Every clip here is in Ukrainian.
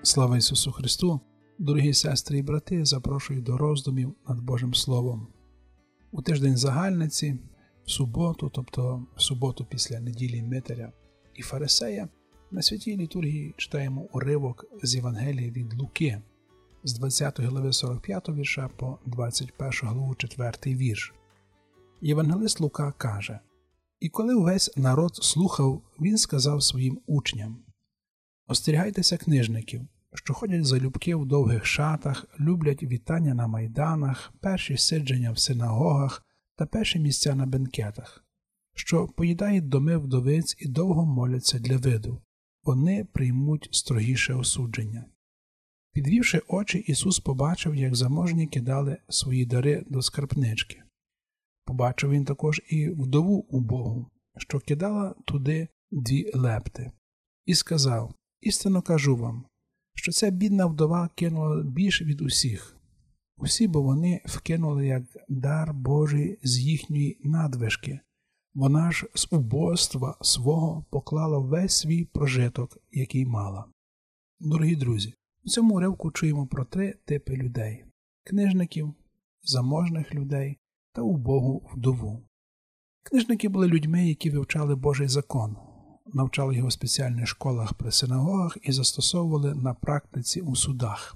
Слава Ісусу Христу! Дорогі сестри і брати, запрошую до роздумів над Божим Словом. У тиждень загальниці, в суботу, тобто в суботу після неділі Митаря і Фарисея, на святій літургії читаємо уривок з Євангелія від Луки, з 20 глави 45 вірша по 21 главу 4 вірш. Євангелист Лука каже: «І коли увесь народ слухав, він сказав своїм учням: остерігайтеся книжників, що ходять залюбки в довгих шатах, люблять вітання на майданах, перші сидження в синагогах та перші місця на бенкетах, що поїдають доми вдовиць і довго моляться для виду. Вони приймуть строгіше осудження». Підвівши очі, Ісус побачив, як заможні кидали свої дари до скарбнички. Побачив він також і вдову убогу, що кидала туди 2 лепти. І сказав: «Істинно кажу вам, що ця бідна вдова кинула більше від усіх. Усі бо вони вкинули як дар Божий з їхньої надвишки. Вона ж з убоства свого поклала весь свій прожиток, який мала». Дорогі друзі, у цьому уривку чуємо про 3 типи людей – книжників, заможних людей та убогу вдову. Книжники були людьми, які вивчали Божий закон, навчали його в спеціальних школах при синагогах і застосовували на практиці у судах.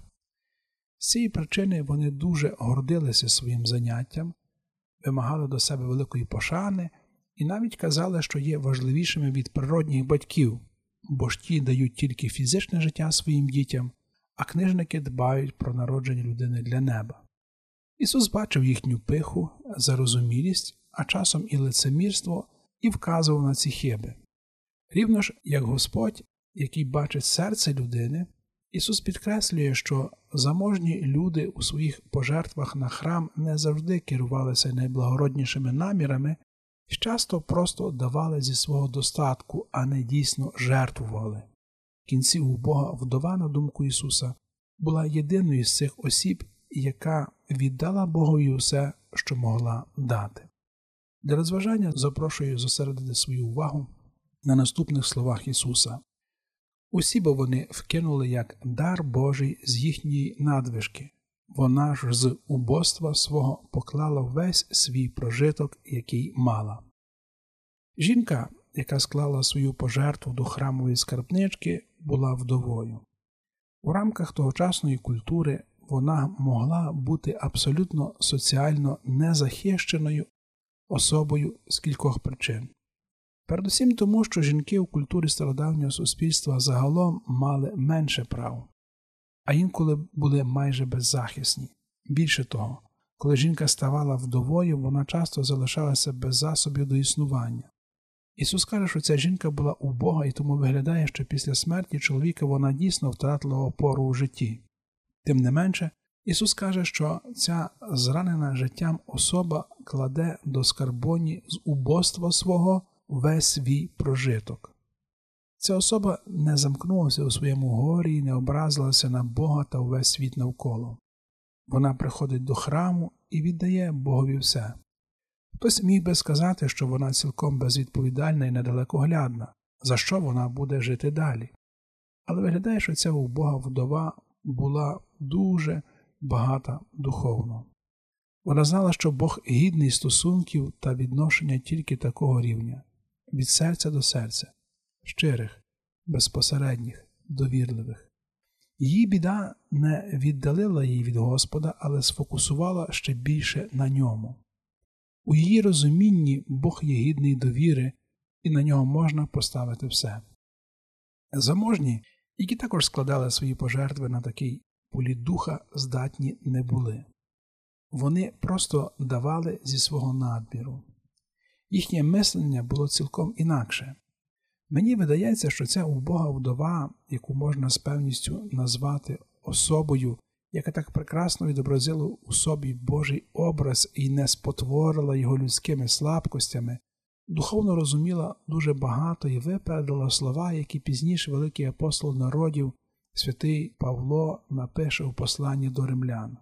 З цієї причини вони дуже гордилися своїм заняттям, вимагали до себе великої пошани і навіть казали, що є важливішими від природних батьків, бо ж ті дають тільки фізичне життя своїм дітям, а книжники дбають про народження людини для неба. Ісус бачив їхню пиху, зарозумілість, а часом і лицемірство, і вказував на ці хиби. Рівно ж, як Господь, який бачить серце людини, Ісус підкреслює, що заможні люди у своїх пожертвах на храм не завжди керувалися найблагороднішими намірами і часто просто давали зі свого достатку, а не дійсно жертвували. В кінці убога вдова, на думку Ісуса, була єдиною з цих осіб, яка віддала Богові все, що могла дати. Для розважання запрошую зосередити свою увагу на наступних словах Ісуса. «Усі бо вони вкинули як дар Божий з їхньої надвишки. Вона ж з убоства свого поклала весь свій прожиток, який мала». Жінка, яка склала свою пожертву до храмової скарбнички, була вдовою. У рамках тогочасної культури вона могла бути абсолютно соціально незахищеною особою з кількох причин. Передусім тому, що жінки у культурі стародавнього суспільства загалом мали менше прав, а інколи були майже беззахисні. Більше того, коли жінка ставала вдовою, вона часто залишалася без засобів до існування. Ісус каже, що ця жінка була убога і тому виглядає, що після смерті чоловіка вона дійсно втратила опору у житті. Тим не менше, Ісус каже, що ця зранена життям особа кладе до скарбоні з убоства свого весь свій прожиток. Ця особа не замкнулася у своєму горі і не образилася на Бога та увесь світ навколо. Вона приходить до храму і віддає Богові все. Хтось міг би сказати, що вона цілком безвідповідальна і недалекоглядна, за що вона буде жити далі. Але виглядає, що ця убога вдова була дуже багата духовно. Вона знала, що Бог гідний стосунків та відношення тільки такого рівня – від серця до серця, щирих, безпосередніх, довірливих. Її біда не віддалила її від Господа, але сфокусувала ще більше на ньому. У її розумінні Бог є гідний довіри, і на нього можна поставити все. Заможні, які також складали свої пожертви на такий політ духа, здатні не були. Вони просто давали зі свого надбіру. Їхнє мислення було цілком інакше. Мені видається, що ця убога вдова, яку можна з певністю назвати особою, яка так прекрасно відобразила у собі Божий образ і не спотворила його людськими слабкостями, духовно розуміла дуже багато і випередила слова, які пізніше великий апостол народів, святий Павло, напише у посланні до римлян.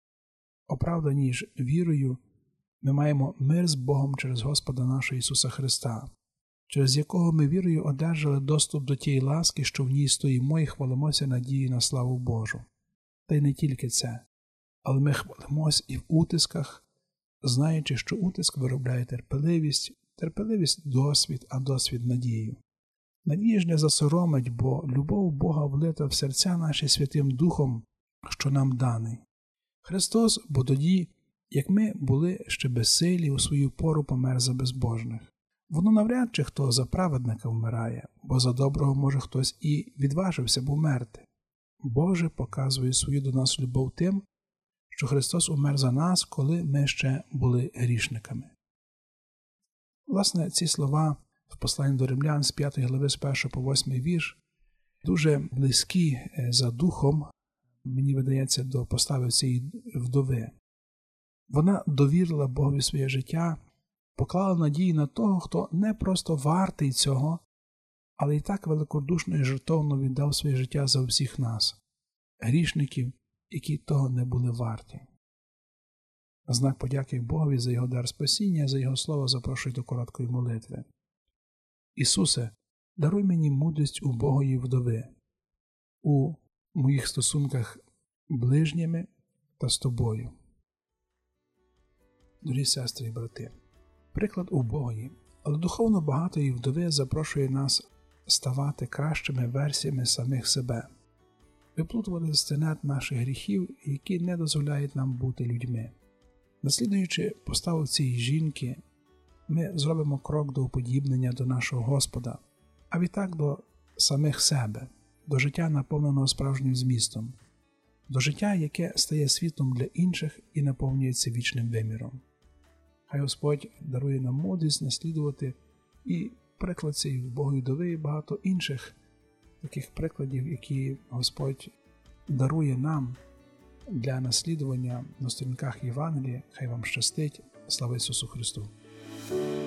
Оправдані ж вірою, ми маємо мир з Богом через Господа нашого Ісуса Христа, через якого ми вірою одержали доступ до тієї ласки, що в ній стоїмо і хвалимося надії на славу Божу. Та й не тільки це, але ми хвалимось і в утисках, знаючи, що утиск виробляє терпеливість, терпеливість – досвід, а досвід – надію. Надія ж не засоромить, бо любов Бога влита в серця наші Святим Духом, що нам даний. Христос, бо тоді, як ми були ще безсилі, у свою пору помер за безбожних. Воно навряд чи хто за праведника вмирає, бо за доброго може хтось і відважився б умерти. Боже показує свою до нас любов тим, що Христос умер за нас, коли ми ще були грішниками. Власне, ці слова в посланні до Римлян з 5 глави з 1 по 8 вірш дуже близькі за духом, мені видається, до постави цієї вдови. Вона довірила Богові своє життя, поклала надії на того, хто не просто вартий цього, але й так великодушно і жертовно віддав своє життя за всіх нас, грішників, які того не були варті. На знак подяки Богові за його дар спасіння, за його слово запрошую до короткої молитви. Ісусе, даруй мені мудрість убогої вдови у моїх стосунках ближніми та з Тобою. Дорогі сестри і брати, приклад убогої, але духовно багатої вдови запрошує нас ставати кращими версіями самих себе, виплутувати з тенет наших гріхів, які не дозволяють нам бути людьми. Наслідуючи поставу цієї жінки, ми зробимо крок до уподібнення до нашого Господа, а відтак до самих себе, до життя, наповненого справжнім змістом, до життя, яке стає світлом для інших і наповнюється вічним виміром. Хай Господь дарує нам мудрість наслідувати і приклад цієї вбогої вдови, і багато інших таких прикладів, які Господь дарує нам для наслідування на сторінках Євангелія. Хай вам щастить. Слава Ісусу Христу!